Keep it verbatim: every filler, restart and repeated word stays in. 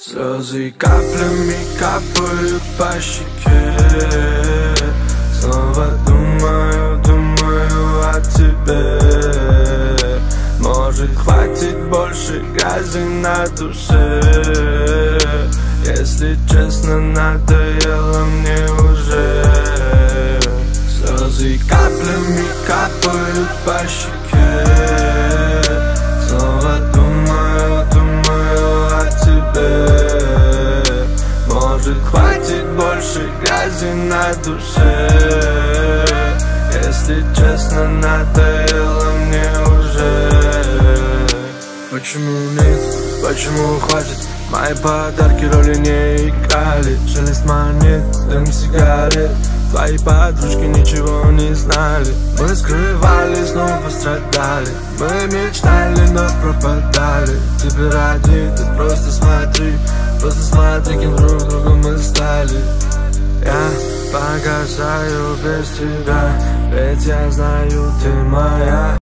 Слезы каплями капают по щеке. Снова думаю, думаю о тебе. Может, хватит больше грязи на душе. Если честно, надоело мне уже. Слезы каплями капают по щеке. Снова думаю, думаю о тебе. Может, хватит больше грязи на душе. Если честно, надоело мне уже. Почему нет, почему хватит? Мои подарки роли не играли. Шелест монет, дым сигарет. Твои подружки ничего не знали. Мы скрывались, но пострадали. Мы мечтали, но пропадали. Тебе ради, ты просто смотри. Просто смотри, кем друг другу мы стали. Я погасаю без тебя, ведь я знаю, ты моя.